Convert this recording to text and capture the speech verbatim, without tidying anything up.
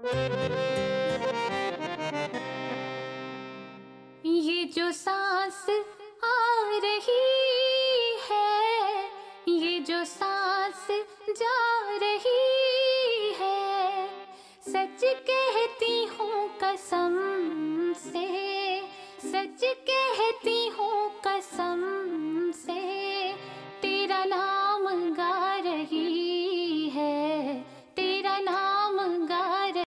ये जो सांस आ रही है, ये जो सांस जा रही है, सच कहती हूँ कसम से, सच कहती हूँ कसम